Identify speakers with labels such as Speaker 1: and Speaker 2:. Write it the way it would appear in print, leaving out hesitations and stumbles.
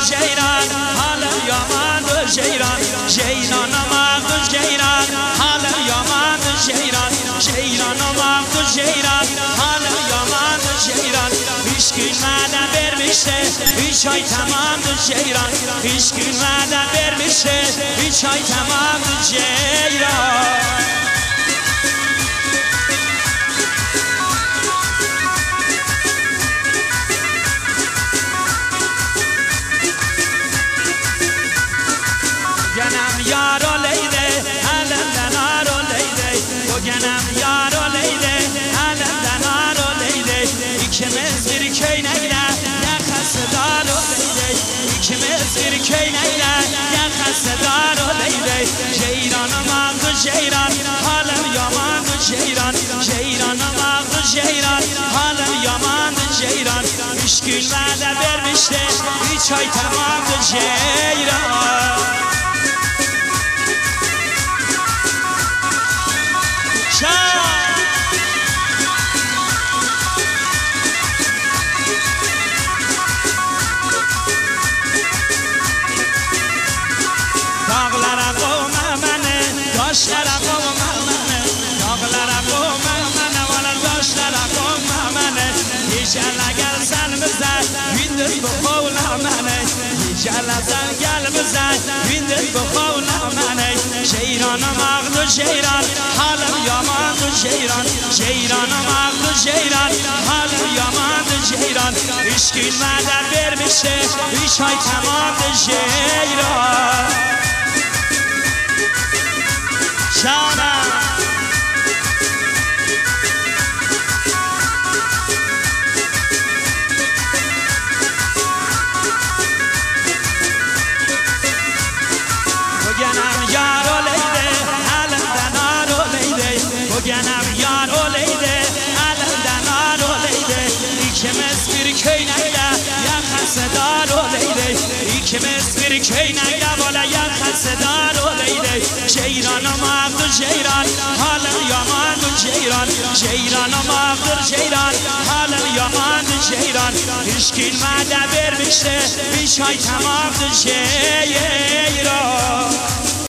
Speaker 1: جیران حال یامان جیران جیران مغد جیران حال یامان جیران جیران مغد جیران حال یامان جیران هیچ کی مادر برمیشه هیچ های تمام جیران هیچ کی مادر برمیشه هیچ های تمام جیران یارو لیده هلندنارو لیده بگنم یارو لیده هلندنارو لیده ایک مزیر کی نیده یا خسدارو لیده ایک مزیر کی نیده یا خسدارو لیده جیران مغد جیران حالم یامان جیران جیران مغد جیران حالم یامان جیران مشکل بعد برمیشته هیچ های تمام جیران داغلر قوم منه داشتر قوم منه داغلر قوم منه والا داشتر قوم منه ایجل اگر زن بزن ویندت بخول منه ایجل زن گل بزن ویندت بخول منه جیران مغد جیران حالم یامان جیران جیران مغد جیران حالم یامان جیران اشکیل مادر برمیشه ایش های تمام جیران جانم بگنم یارو لیده هلندنارو لیده بگنم یارو لیده هلندنارو لیده ایک مزبیر کی نیده یا خسدارو لیده ایک مزبیر کی نیده والا یا خسدارو لیده جیران مغد جیران حالم یامان جیران جیران مغد جیران حالم یامان جیران اشکیل مادر برمیشه هیچ های تمام جیران